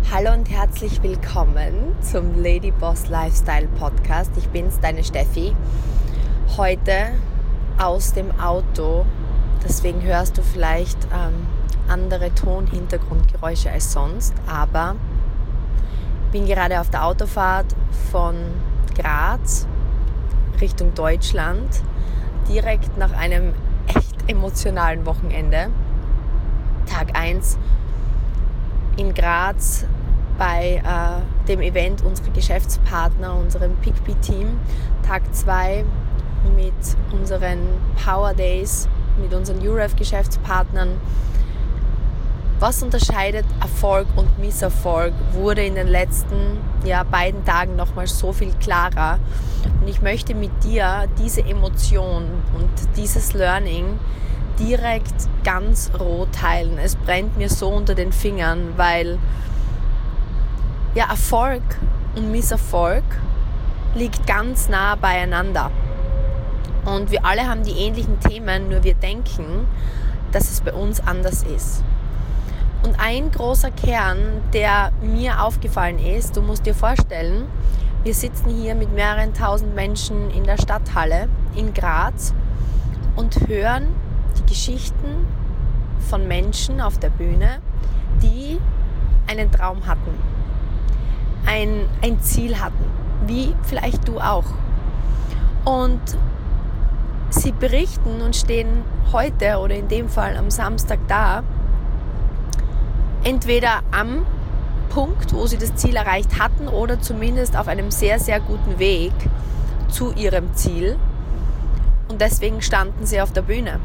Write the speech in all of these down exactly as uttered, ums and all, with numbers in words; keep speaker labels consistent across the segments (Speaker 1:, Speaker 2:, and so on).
Speaker 1: Hallo und herzlich willkommen zum Lady Boss Lifestyle Podcast. Ich bin's, deine Steffi. Heute aus dem Auto, deswegen hörst du vielleicht ähm, andere Ton-Hintergrundgeräusche als sonst, aber ich bin gerade auf der Autofahrt von Graz Richtung Deutschland, direkt nach einem echt emotionalen Wochenende. Tag eins in Graz bei äh, dem Event unserer Geschäftspartner, unserem P I C P-Team. Tag zwei mit unseren Power Days, mit unseren U R E F-Geschäftspartnern. Was unterscheidet Erfolg und Misserfolg, wurde in den letzten ja, beiden Tagen nochmal so viel klarer. Und ich möchte mit dir diese Emotion und dieses Learning direkt ganz roh teilen. Es brennt mir so unter den Fingern, weil ja, Erfolg und Misserfolg liegt ganz nah beieinander. Und wir alle haben die ähnlichen Themen, nur wir denken, dass es bei uns anders ist. Und ein großer Kern, der mir aufgefallen ist, du musst dir vorstellen, wir sitzen hier mit mehreren tausend Menschen in der Stadthalle in Graz und hören die Geschichten von Menschen auf der Bühne, die einen Traum hatten, ein, ein Ziel hatten, wie vielleicht du auch. Und sie berichten und stehen heute oder in dem Fall am Samstag da, entweder am Punkt, wo sie das Ziel erreicht hatten oder zumindest auf einem sehr, sehr guten Weg zu ihrem Ziel. Und deswegen standen sie auf der Bühne.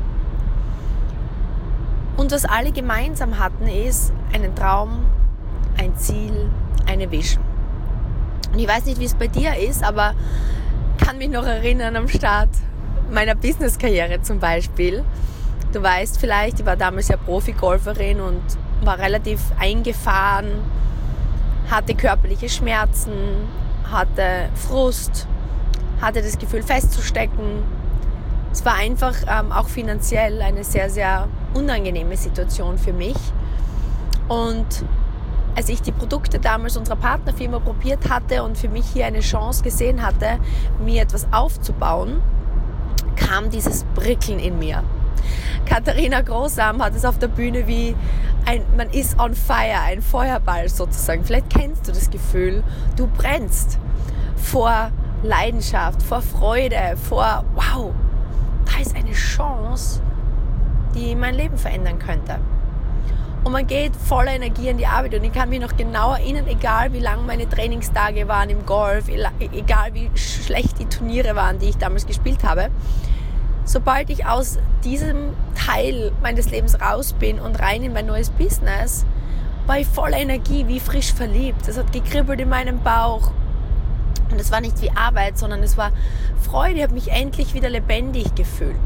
Speaker 1: Und was alle gemeinsam hatten, ist einen Traum, ein Ziel, eine Vision. Und ich weiß nicht, wie es bei dir ist, aber ich kann mich noch erinnern am Start meiner Business-Karriere zum Beispiel. Du weißt vielleicht, ich war damals ja Profi-Golferin und war relativ eingefahren, hatte körperliche Schmerzen, hatte Frust, hatte das Gefühl festzustecken. Es war einfach ähm, auch finanziell eine sehr, sehr unangenehme Situation für mich. Und als ich die Produkte damals unserer Partnerfirma probiert hatte und für mich hier eine Chance gesehen hatte, mir etwas aufzubauen, kam dieses Prickeln in mir. Katharina Großam hat es auf der Bühne wie ein, man ist on fire, ein Feuerball sozusagen. Vielleicht kennst du das Gefühl, du brennst vor Leidenschaft, vor Freude, vor wow, da ist eine Chance, die mein Leben verändern könnte. Und man geht voller Energie in die Arbeit und ich kann mich noch genau erinnern, egal wie lang meine Trainingstage waren im Golf, egal wie schlecht die Turniere waren, die ich damals gespielt habe, sobald ich aus diesem Teil meines Lebens raus bin und rein in mein neues Business, war ich voller Energie, wie frisch verliebt. Es hat gekribbelt in meinem Bauch. Und es war nicht wie Arbeit, sondern es war Freude. Ich habe mich endlich wieder lebendig gefühlt.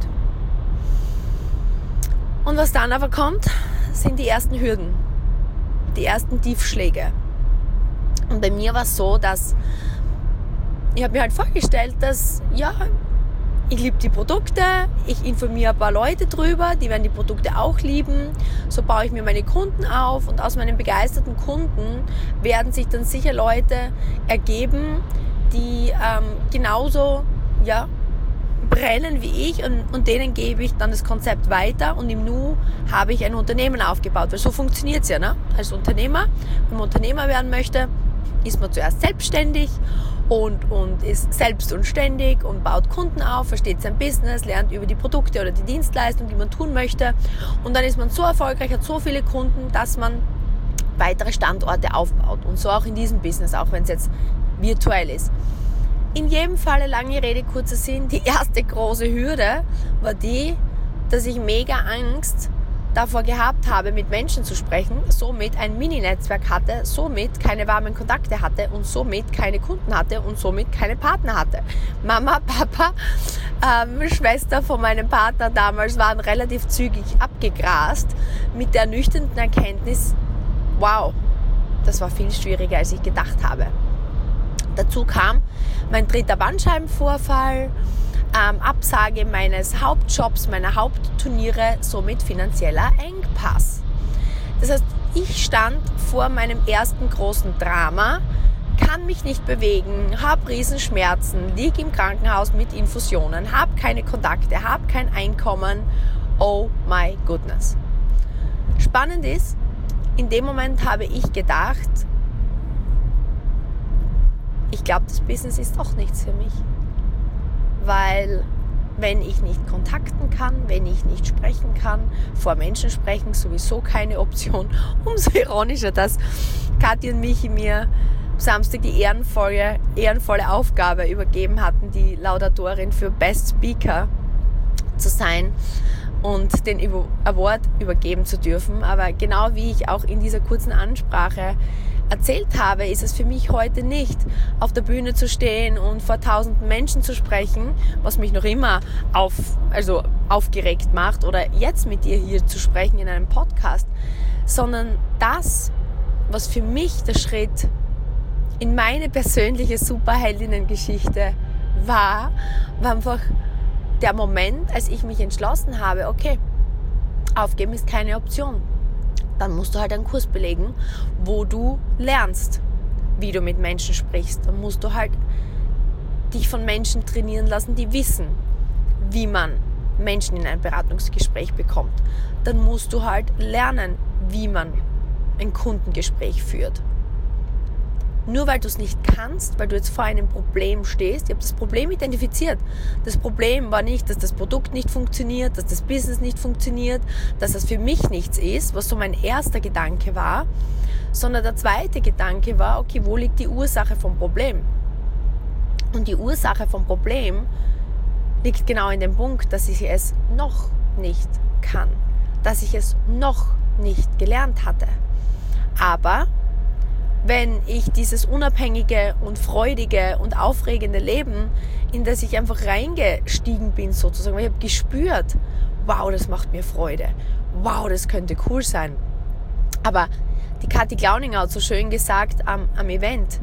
Speaker 1: Und was dann aber kommt, sind die ersten Hürden, die ersten Tiefschläge. Und bei mir war es so, dass ich habe mir halt vorgestellt, dass ja, ich liebe die Produkte, ich informiere ein paar Leute drüber, die werden die Produkte auch lieben. So baue ich mir meine Kunden auf und aus meinen begeisterten Kunden werden sich dann sicher Leute ergeben, die ähm, genauso ja, brennen wie ich und, und denen gebe ich dann das Konzept weiter und im Nu habe ich ein Unternehmen aufgebaut, weil so funktioniert es ja, ne? Als Unternehmer, wenn man Unternehmer werden möchte, ist man zuerst selbstständig und, und ist selbst und ständig und baut Kunden auf, versteht sein Business, lernt über die Produkte oder die Dienstleistungen, die man tun möchte und dann ist man so erfolgreich, hat so viele Kunden, dass man weitere Standorte aufbaut und so auch in diesem Business, auch wenn es jetzt virtuell ist. In jedem Falle, lange Rede, kurzer Sinn, die erste große Hürde war die, dass ich mega Angst davor gehabt habe, mit Menschen zu sprechen, somit ein Mini-Netzwerk hatte, somit keine warmen Kontakte hatte und somit keine Kunden hatte und somit keine Partner hatte. Mama, Papa, ähm, Schwester von meinem Partner damals waren relativ zügig abgegrast mit der ernüchternden Erkenntnis, wow, das war viel schwieriger, als ich gedacht habe. Dazu kam mein dritter Bandscheibenvorfall, ähm, Absage meines Hauptjobs, meiner Hauptturniere, somit finanzieller Engpass. Das heißt, ich stand vor meinem ersten großen Drama, kann mich nicht bewegen, habe Riesenschmerzen, liege im Krankenhaus mit Infusionen, habe keine Kontakte, habe kein Einkommen. Oh my goodness. Spannend ist, in dem Moment habe ich gedacht, ich glaube, das Business ist doch nichts für mich. Weil wenn ich nicht kontakten kann, wenn ich nicht sprechen kann, vor Menschen sprechen sowieso keine Option. Umso ironischer, dass Kathi und Michi mir am Samstag die ehrenvolle, ehrenvolle Aufgabe übergeben hatten, die Laudatorin für Best Speaker zu sein und den Award übergeben zu dürfen. Aber genau wie ich auch in dieser kurzen Ansprache erzählt habe, ist es für mich heute nicht, auf der Bühne zu stehen und vor tausenden Menschen zu sprechen, was mich noch immer auf, also aufgeregt macht, oder jetzt mit dir hier zu sprechen in einem Podcast, sondern das, was für mich der Schritt in meine persönliche Superheldinnengeschichte war, war einfach der Moment, als ich mich entschlossen habe, okay, aufgeben ist keine Option. Dann musst du halt einen Kurs belegen, wo du lernst, wie du mit Menschen sprichst. Dann musst du halt dich von Menschen trainieren lassen, die wissen, wie man Menschen in ein Beratungsgespräch bekommt. Dann musst du halt lernen, wie man ein Kundengespräch führt. Nur weil du es nicht kannst, weil du jetzt vor einem Problem stehst, ich habe das Problem identifiziert. Das Problem war nicht, dass das Produkt nicht funktioniert, dass das Business nicht funktioniert, dass das für mich nichts ist, was so mein erster Gedanke war, sondern der zweite Gedanke war, okay, wo liegt die Ursache vom Problem? Und die Ursache vom Problem liegt genau in dem Punkt, dass ich es noch nicht kann, dass ich es noch nicht gelernt hatte. Aber wenn ich dieses unabhängige und freudige und aufregende Leben, in das ich einfach reingestiegen bin sozusagen, ich habe gespürt, wow, das macht mir Freude, wow, das könnte cool sein. Aber die Kathi Glauninger hat so schön gesagt am, am Event,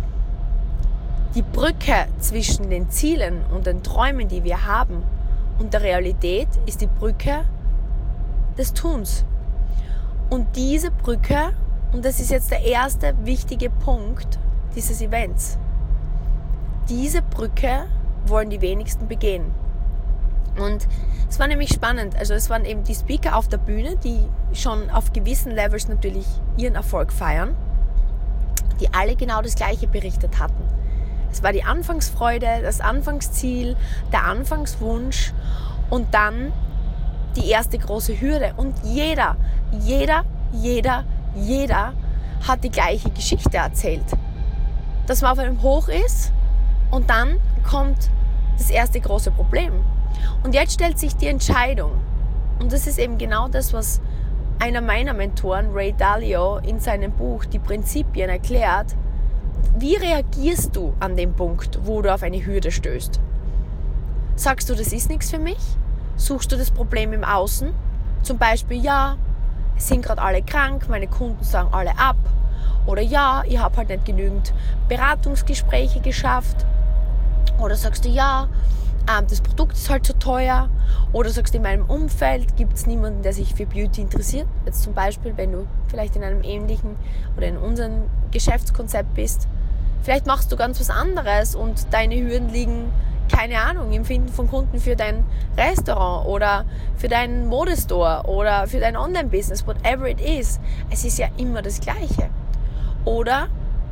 Speaker 1: die Brücke zwischen den Zielen und den Träumen, die wir haben, und der Realität ist die Brücke des Tuns. Und diese Brücke, und das ist jetzt der erste wichtige Punkt dieses Events, diese Brücke wollen die wenigsten begehen. Und es war nämlich spannend, also es waren eben die Speaker auf der Bühne, die schon auf gewissen Levels natürlich ihren Erfolg feiern, die alle genau das Gleiche berichtet hatten. Es war die Anfangsfreude, das Anfangsziel, der Anfangswunsch und dann die erste große Hürde. Und jeder, jeder, jeder, jeder hat die gleiche Geschichte erzählt. Dass man auf einem Hoch ist und dann kommt das erste große Problem. Und jetzt stellt sich die Entscheidung. Und das ist eben genau das, was einer meiner Mentoren, Ray Dalio, in seinem Buch Die Prinzipien erklärt. Wie reagierst du an dem Punkt, wo du auf eine Hürde stößt? Sagst du, das ist nichts für mich? Suchst du das Problem im Außen? Zum Beispiel, ja, es sind gerade alle krank, meine Kunden sagen alle ab. Oder ja, ich habe halt nicht genügend Beratungsgespräche geschafft. Oder sagst du, ja, das Produkt ist halt zu teuer. Oder sagst du, in meinem Umfeld gibt es niemanden, der sich für Beauty interessiert. Jetzt zum Beispiel, wenn du vielleicht in einem ähnlichen oder in unserem Geschäftskonzept bist. Vielleicht machst du ganz was anderes und deine Hürden liegen, keine Ahnung, im Finden von Kunden für dein Restaurant oder für deinen Modestore oder für dein Online-Business, whatever it is. Es ist ja immer das Gleiche. Oder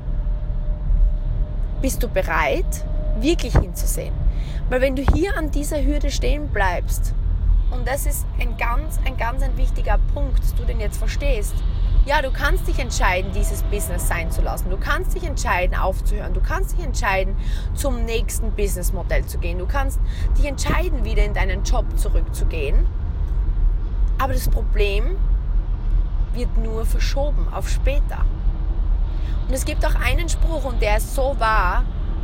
Speaker 1: bist du bereit, wirklich hinzusehen? Weil wenn du hier an dieser Hürde stehen bleibst, und das ist ein ganz, ein ganz ein wichtiger Punkt, dass du den jetzt verstehst, ja, du kannst dich entscheiden, dieses Business sein zu lassen. Du kannst dich entscheiden, aufzuhören. Du kannst dich entscheiden, zum nächsten Businessmodell zu gehen. Du kannst dich entscheiden, wieder in deinen Job zurückzugehen. Aber das Problem wird nur verschoben auf später. Und es gibt auch einen Spruch, und der ist so wahr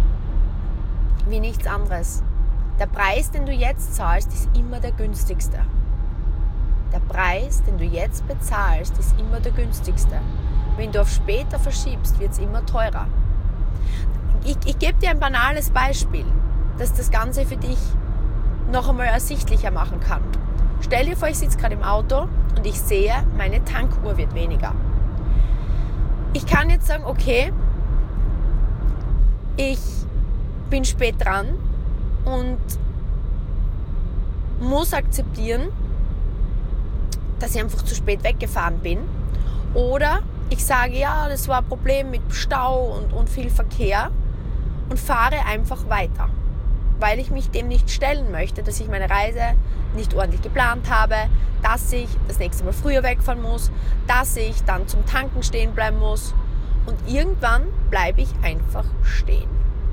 Speaker 1: wie nichts anderes. Der Preis, den du jetzt zahlst, ist immer der günstigste. Der Preis, den du jetzt bezahlst, ist immer der günstigste. Wenn du auf später verschiebst, wird es immer teurer. Ich, ich gebe dir ein banales Beispiel, das das Ganze für dich noch einmal ersichtlicher machen kann. Stell dir vor, ich sitze gerade im Auto und ich sehe, meine Tankuhr wird weniger. kann jetzt sagen, okay, ich bin spät dran und muss akzeptieren, dass ich einfach zu spät weggefahren bin. Oder ich sage, ja, das war ein Problem mit Stau und, und viel Verkehr und fahre einfach weiter, weil ich mich dem nicht stellen möchte, dass ich meine Reise nicht ordentlich geplant habe, dass ich das nächste Mal früher wegfahren muss, dass ich dann zum Tanken stehen bleiben muss und irgendwann bleibe ich einfach stehen.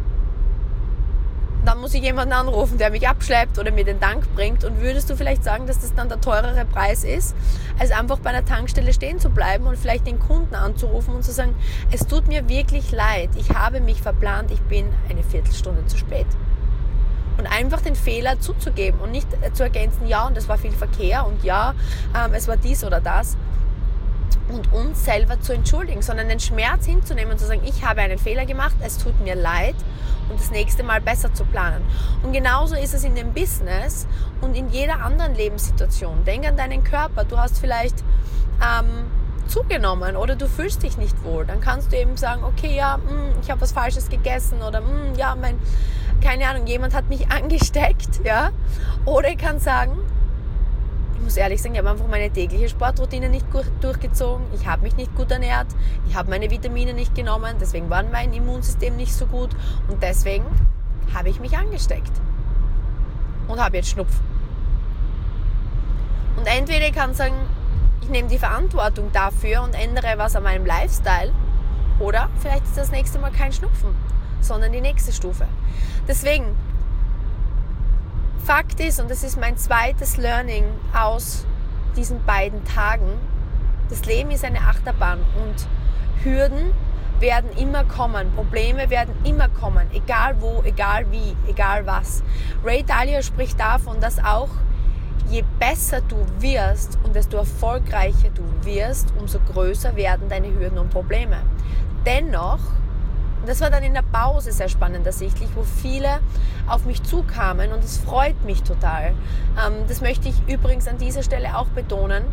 Speaker 1: Dann muss ich jemanden anrufen, der mich abschleppt oder mir den Tank bringt. Und würdest du vielleicht sagen, dass das dann der teurere Preis ist, als einfach bei einer Tankstelle stehen zu bleiben und vielleicht den Kunden anzurufen und zu sagen, es tut mir wirklich leid, ich habe mich verplant, ich bin eine Viertelstunde zu spät. Und einfach den Fehler zuzugeben und nicht zu ergänzen, ja, und es war viel Verkehr und ja, ähm, es war dies oder das. Und uns selber zu entschuldigen, sondern den Schmerz hinzunehmen und zu sagen, ich habe einen Fehler gemacht, es tut mir leid und das nächste Mal besser zu planen. Und genauso ist es in dem Business und in jeder anderen Lebenssituation. Denk an deinen Körper, du hast vielleicht ähm, zugenommen oder du fühlst dich nicht wohl. Dann kannst du eben sagen, okay, ja, mh, ich habe was Falsches gegessen oder mh, ja, mein, keine Ahnung, jemand hat mich angesteckt, ja. Oder ich kann sagen, ich muss ehrlich sagen, ich habe einfach meine tägliche Sportroutine nicht gut durchgezogen. Ich habe mich nicht gut ernährt. Ich habe meine Vitamine nicht genommen. Deswegen war mein Immunsystem nicht so gut. Und deswegen habe ich mich angesteckt. Und habe jetzt Schnupfen. Und entweder ich kann sagen, ich nehme die Verantwortung dafür und ändere was an meinem Lifestyle. Oder vielleicht ist das nächste Mal kein Schnupfen, sondern die nächste Stufe. Deswegen, Fakt ist, und das ist mein zweites Learning aus diesen beiden Tagen, das Leben ist eine Achterbahn und Hürden werden immer kommen, Probleme werden immer kommen, egal wo, egal wie, egal was. Ray Dalio spricht davon, dass auch je besser du wirst und desto erfolgreicher du wirst, umso größer werden deine Hürden und Probleme. Dennoch, und das war dann in der Pause sehr spannend ersichtlich, wo viele auf mich zukamen und es freut mich total. Ähm, das möchte ich übrigens an dieser Stelle auch betonen,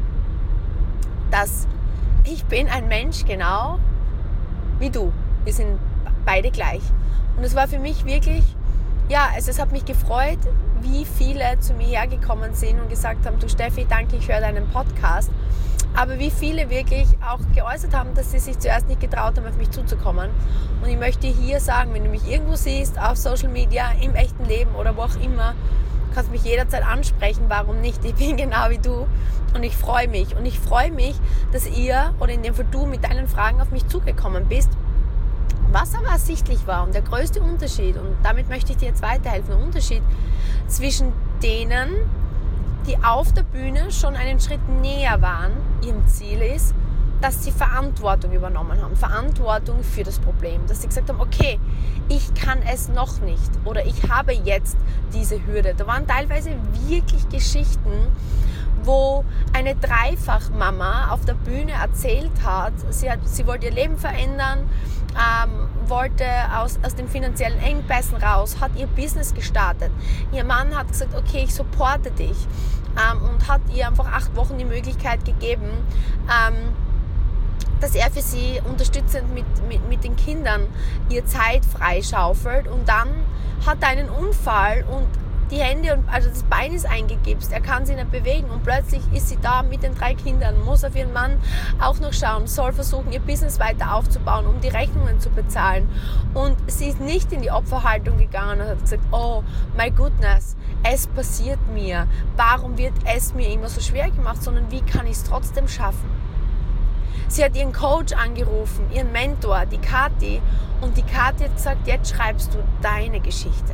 Speaker 1: dass ich bin ein Mensch genau wie du. Wir sind beide gleich. Und es war für mich wirklich, ja, also es hat mich gefreut, wie viele zu mir hergekommen sind und gesagt haben, du Steffi, danke, ich höre deinen Podcast. Aber wie viele wirklich auch geäußert haben, dass sie sich zuerst nicht getraut haben, auf mich zuzukommen. Und ich möchte hier sagen, wenn du mich irgendwo siehst, auf Social Media, im echten Leben oder wo auch immer, kannst du mich jederzeit ansprechen, warum nicht? Ich bin genau wie du und ich freue mich. Und ich freue mich, dass ihr, oder in dem Fall du, mit deinen Fragen auf mich zugekommen bist. Was aber ersichtlich war und der größte Unterschied, und damit möchte ich dir jetzt weiterhelfen, der Unterschied zwischen denen, die auf der Bühne schon einen Schritt näher waren, ihrem Ziel ist, dass sie Verantwortung übernommen haben, Verantwortung für das Problem, dass sie gesagt haben, okay, ich kann es noch nicht oder ich habe jetzt diese Hürde. Da waren teilweise wirklich Geschichten, wo eine Dreifachmama auf der Bühne erzählt hat, sie, hat, sie wollte ihr Leben verändern, ähm, wollte aus, aus den finanziellen Engpässen raus, hat ihr Business gestartet. Ihr Mann hat gesagt, okay, ich supporte dich ähm, und hat ihr einfach acht Wochen die Möglichkeit gegeben, ähm, dass er für sie unterstützend mit, mit, mit den Kindern ihr Zeit freischaufelt, und dann hat er einen Unfall und die Hände, und also das Bein ist eingegipst, er kann sich nicht bewegen und plötzlich ist sie da mit den drei Kindern, muss auf ihren Mann auch noch schauen, soll versuchen, ihr Business weiter aufzubauen, um die Rechnungen zu bezahlen, und sie ist nicht in die Opferhaltung gegangen und hat gesagt, oh my goodness, es passiert mir, warum wird es mir immer so schwer gemacht, sondern wie kann ich es trotzdem schaffen? Sie hat ihren Coach angerufen, ihren Mentor, die Kathi, und die Kathi hat gesagt, jetzt schreibst du deine Geschichte.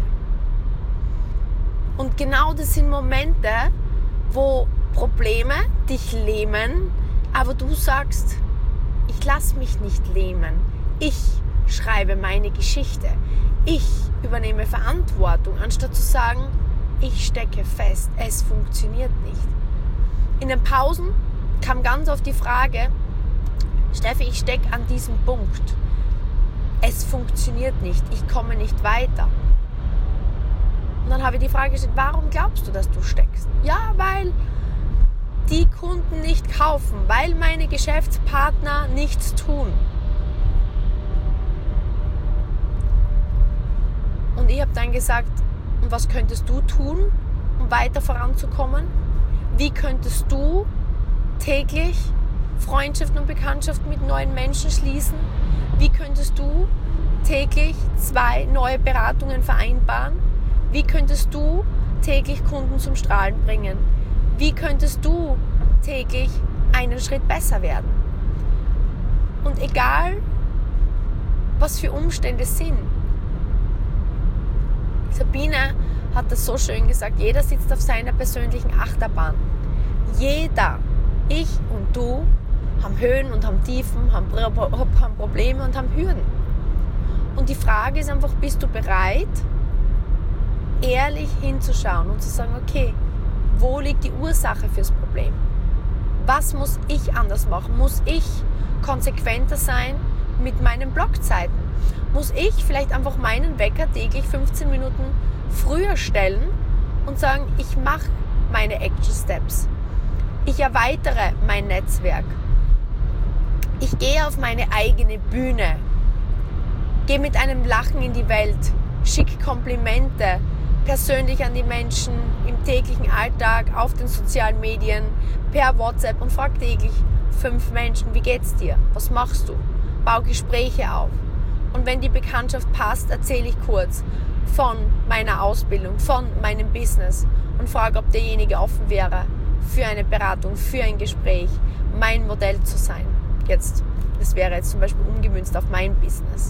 Speaker 1: Und genau das sind Momente, wo Probleme dich lähmen, aber du sagst, ich lasse mich nicht lähmen. Ich schreibe meine Geschichte. Ich übernehme Verantwortung, anstatt zu sagen, ich stecke fest, es funktioniert nicht. In den Pausen kam ganz oft die Frage, Steffi, ich stecke an diesem Punkt. Es funktioniert nicht, ich komme nicht weiter. Und dann habe ich die Frage gestellt, warum glaubst du, dass du steckst? Ja, weil die Kunden nicht kaufen, weil meine Geschäftspartner nichts tun. gesagt, was könntest du tun, um weiter voranzukommen? Wie könntest du täglich Freundschaften und Bekanntschaften mit neuen Menschen schließen? Wie könntest du täglich zwei neue Beratungen vereinbaren? Wie könntest du täglich Kunden zum Strahlen bringen? Wie könntest du täglich einen Schritt besser werden? Und egal, was für Umstände sind. Sabine hat das so schön gesagt, jeder sitzt auf seiner persönlichen Achterbahn. Jeder, ich und du, haben Höhen und haben Tiefen, haben, haben Probleme und haben Hürden. Und die Frage ist einfach, bist du bereit, ehrlich hinzuschauen und zu sagen, okay, wo liegt die Ursache fürs Problem? Was muss ich anders machen? Muss ich konsequenter sein mit meinen Blogzeiten? Muss ich vielleicht einfach meinen Wecker täglich fünfzehn Minuten früher stellen und sagen, ich mache meine Action Steps. Ich erweitere mein Netzwerk. Ich gehe auf meine eigene Bühne. Gehe mit einem Lachen in die Welt. Schick Komplimente persönlich an die Menschen im täglichen Alltag, auf den sozialen Medien, per WhatsApp und frag täglich fünf Menschen, wie geht's dir? Was machst du? Bau Gespräche auf. Und wenn die Bekanntschaft passt, erzähle ich kurz von meiner Ausbildung, von meinem Business und frage, ob derjenige offen wäre für eine Beratung, für ein Gespräch, mein Modell zu sein. Jetzt, das wäre jetzt zum Beispiel umgemünzt auf mein Business.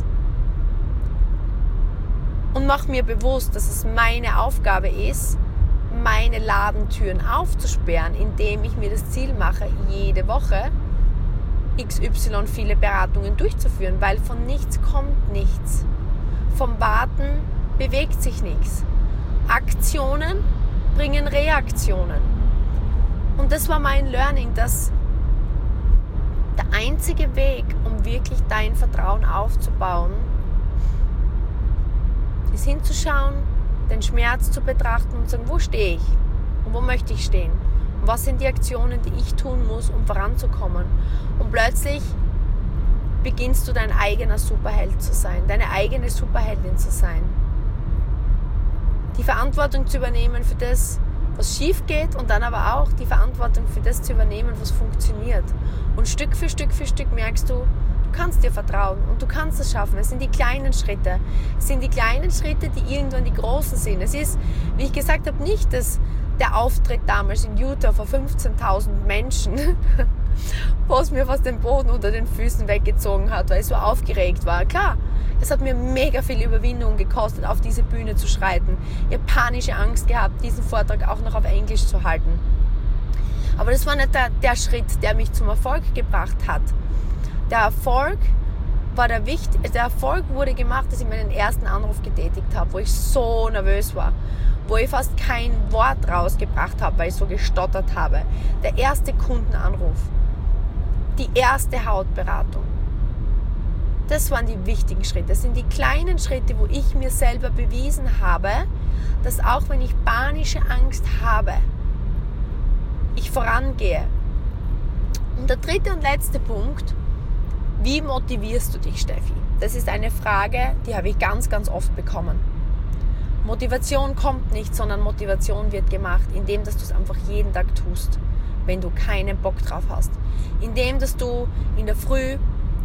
Speaker 1: Und mach mir bewusst, dass es meine Aufgabe ist, meine Ladentüren aufzusperren, indem ich mir das Ziel mache, jede Woche X Y viele Beratungen durchzuführen, weil von nichts kommt nichts. Vom Warten bewegt sich nichts. Aktionen bringen Reaktionen. Und das war mein Learning, dass der einzige Weg, um wirklich dein Vertrauen aufzubauen, ist hinzuschauen, den Schmerz zu betrachten und zu sagen, wo stehe ich und wo möchte ich stehen? Und was sind die Aktionen, die ich tun muss, um voranzukommen? Und plötzlich beginnst du dein eigener Superheld zu sein, deine eigene Superheldin zu sein. Die Verantwortung zu übernehmen für das, was schief geht und dann aber auch die Verantwortung für das zu übernehmen, was funktioniert. Und Stück für Stück für Stück merkst du, du kannst dir vertrauen und du kannst es schaffen. Es sind die kleinen Schritte. Es sind die kleinen Schritte, die irgendwann die großen sind. Es ist, wie ich gesagt habe, nicht das, der Auftritt damals in Utah vor fünfzehntausend Menschen, was mir fast den Boden unter den Füßen weggezogen hat, weil ich so aufgeregt war. Klar, es hat mir mega viel Überwindung gekostet, auf diese Bühne zu schreiten. Ich habe panische Angst gehabt, diesen Vortrag auch noch auf Englisch zu halten. Aber das war nicht der, der Schritt, der mich zum Erfolg gebracht hat. Der Erfolg war der wichtig, der Erfolg wurde gemacht, dass ich meinen ersten Anruf getätigt habe, wo ich so nervös war, wo ich fast kein Wort rausgebracht habe, weil ich so gestottert habe. Der erste Kundenanruf, die erste Hautberatung. Das waren die wichtigen Schritte. Das sind die kleinen Schritte, wo ich mir selber bewiesen habe, dass auch wenn ich panische Angst habe, ich vorangehe. Und der dritte und letzte Punkt, wie motivierst du dich, Steffi? Das ist eine Frage, die habe ich ganz, ganz oft bekommen. Motivation kommt nicht, sondern Motivation wird gemacht, indem dass du es einfach jeden Tag tust, wenn du keinen Bock drauf hast. Indem dass du in der Früh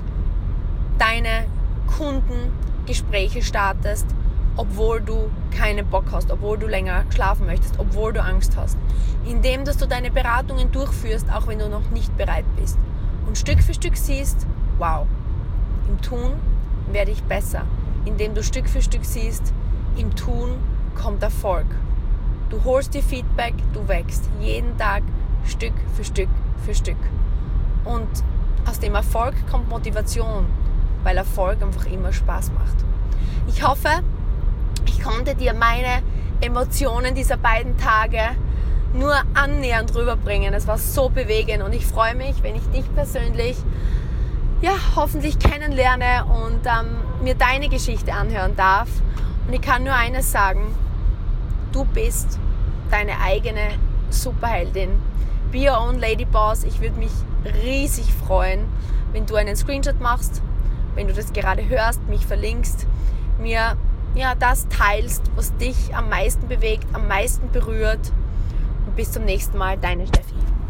Speaker 1: deine Kundengespräche startest, obwohl du keinen Bock hast, obwohl du länger schlafen möchtest, obwohl du Angst hast. Indem dass du deine Beratungen durchführst, auch wenn du noch nicht bereit bist. Und Stück für Stück siehst, wow, im Tun werde ich besser. Indem du Stück für Stück siehst, im Tun kommt Erfolg. Du holst dir Feedback, du wächst jeden Tag Stück für Stück für Stück. Und aus dem Erfolg kommt Motivation, weil Erfolg einfach immer Spaß macht. Ich hoffe, ich konnte dir meine Emotionen dieser beiden Tage nur annähernd rüberbringen. Es war so bewegend und ich freue mich, wenn ich dich persönlich ja, hoffentlich kennenlerne und ähm, mir deine Geschichte anhören darf. Und ich kann nur eines sagen, du bist deine eigene Superheldin. Be your own lady boss. Ich würde mich riesig freuen, wenn du einen Screenshot machst, wenn du das gerade hörst, mich verlinkst, mir ja, das teilst, was dich am meisten bewegt, am meisten berührt. Und bis zum nächsten Mal, deine Steffi.